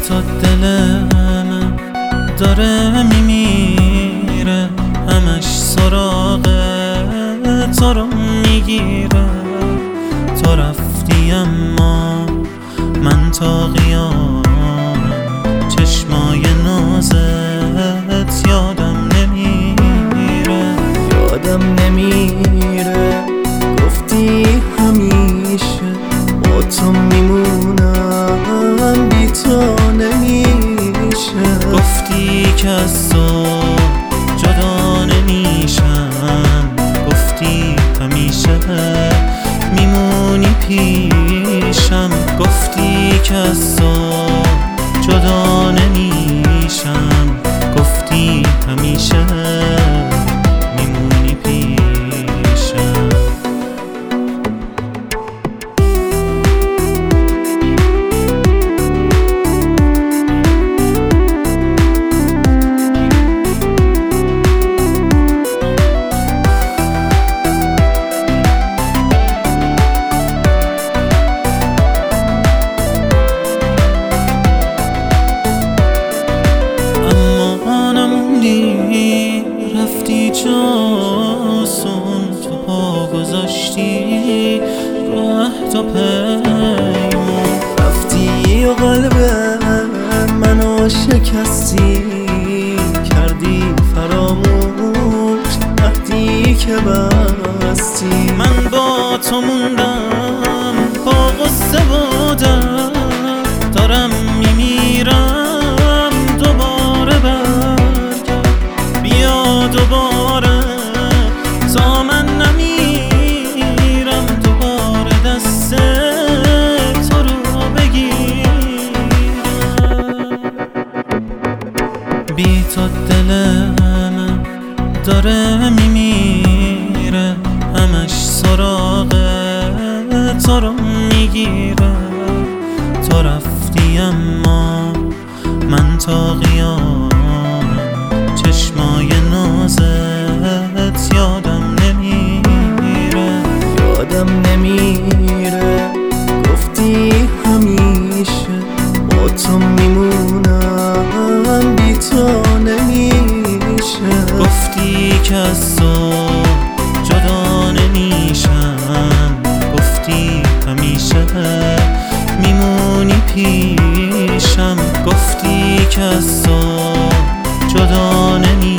تو دل من داره میمیره، همش سراغ تو رو میگیره. تو رفتی اما من تا قیامت چشمای نازت یادم نمیره. گفتی همیشه با تو میمونم، بی تو نمیشه. گفتی که از تو جدا نمیشم، گفتی همیشه میمونی پیشم. گفتی که از تو جدا نمیشم، گفتی همیشه میمونی پیشم. رفتی جاسون، تو پا گذاشتی راه تا پیمون. رفتی و قلب منو شکستی، کردی فراموش عهدی که بستی. من با تو موندم، با غصه بودم، دارم میمیرم. دوباره دوباره تا من نمیرم، دوباره دست تو رو بگیرم. بی تو دل من داره میمیره، همش سراغ تو رو میگیره. تو رفتی اما من تا قیامت چشمای نازت یادم نمیره. گفتی همیشه با تو میمونم، بی تو نمیشه. گفتی که از تو جدا نمیشم، گفتی همیشه میمونی پیشم. گفتی که از تو جدا نمیشم.